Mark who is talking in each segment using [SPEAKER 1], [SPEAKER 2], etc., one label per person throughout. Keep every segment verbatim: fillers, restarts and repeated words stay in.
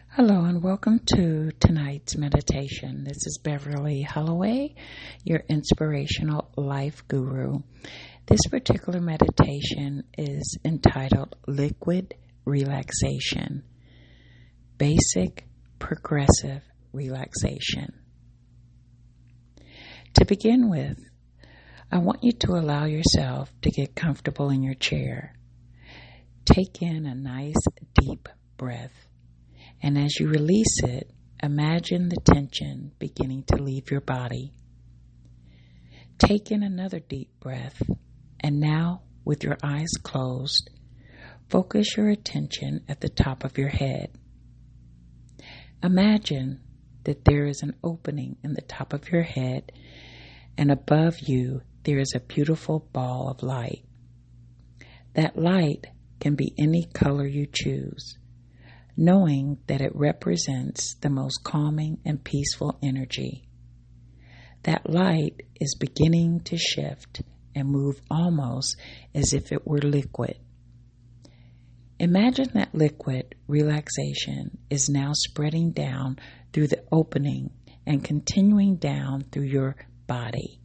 [SPEAKER 1] Hello and welcome to tonight's meditation. This is Beverly Holloway, your inspirational life guru. This particular meditation is entitled Liquid Relaxation, Basic Progressive Relaxation. To begin with, I want you to allow yourself to get comfortable in your chair. Take in a nice deep breath. And as you release it, imagine the tension beginning to leave your body. Take in another deep breath, and now, with your eyes closed, focus your attention at the top of your head. Imagine that there is an opening in the top of your head, and above you there is a beautiful ball of light. That light can be any color you choose, knowing that it represents the most calming and peaceful energy. That light is beginning to shift and move almost as if it were liquid. Imagine that liquid relaxation is now spreading down through the opening and continuing down through your body,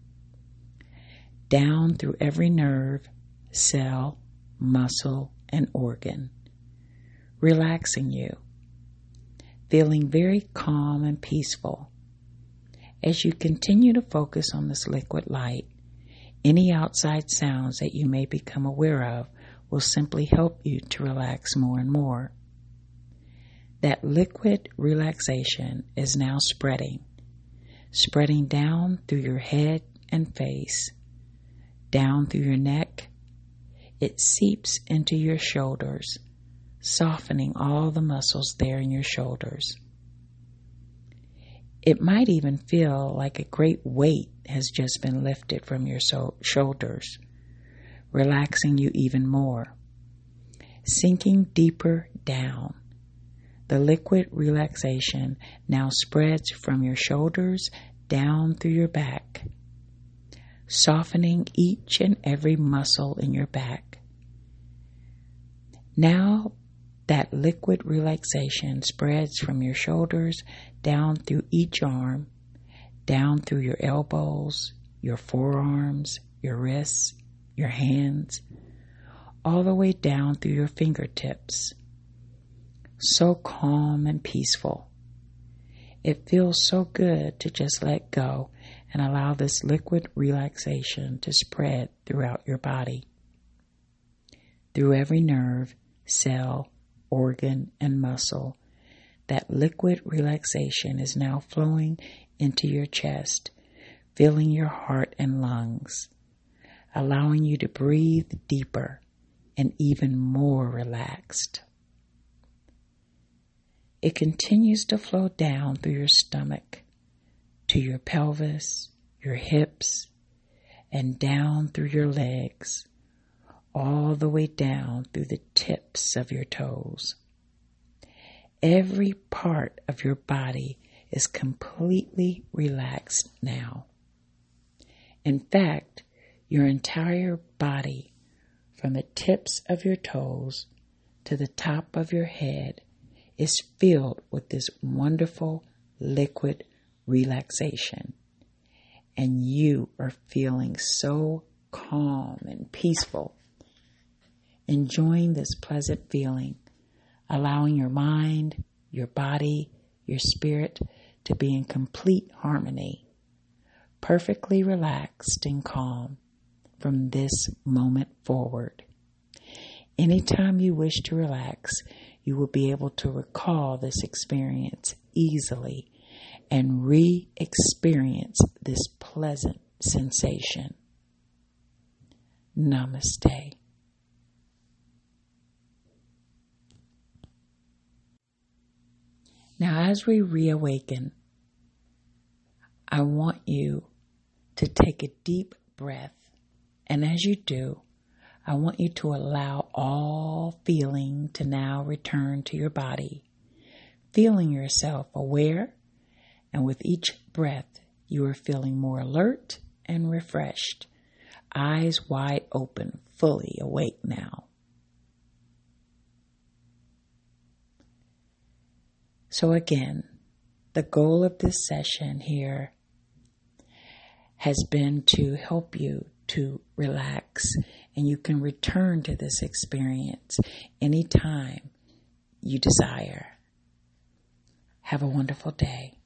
[SPEAKER 1] down through every nerve, cell, muscle, and organ, relaxing you, feeling very calm and peaceful. As you continue to focus on this liquid light, any outside sounds that you may become aware of will simply help you to relax more and more. That liquid relaxation is now spreading, spreading down through your head and face, down through your neck. It seeps into your shoulders, softening all the muscles there in your shoulders. It might even feel like a great weight has just been lifted from your so- shoulders, relaxing you even more. Sinking deeper down, the liquid relaxation now spreads from your shoulders down through your back, softening each and every muscle in your back. Now, that liquid relaxation spreads from your shoulders down through each arm, down through your elbows, your forearms, your wrists, your hands, all the way down through your fingertips. So calm and peaceful. It feels so good to just let go and allow this liquid relaxation to spread throughout your body, through every nerve, cell, organ, and muscle. That liquid relaxation is now flowing into your chest, filling your heart and lungs, allowing you to breathe deeper and even more relaxed. It continues to flow down through your stomach, to your pelvis, your hips, and down through your legs, all the way down through the tips of your toes. Every part of your body is completely relaxed now. In fact, your entire body, from the tips of your toes to the top of your head, is filled with this wonderful liquid relaxation. And you are feeling so calm and peaceful, enjoying this pleasant feeling, allowing your mind, your body, your spirit to be in complete harmony, perfectly relaxed and calm from this moment forward. Anytime you wish to relax, you will be able to recall this experience easily and re-experience this pleasant sensation. Namaste. Now, as we reawaken, I want you to take a deep breath. And as you do, I want you to allow all feeling to now return to your body, feeling yourself aware, and with each breath, you are feeling more alert and refreshed, eyes wide open, fully awake now. So again, the goal of this session here has been to help you to relax, and you can return to this experience anytime you desire. Have a wonderful day.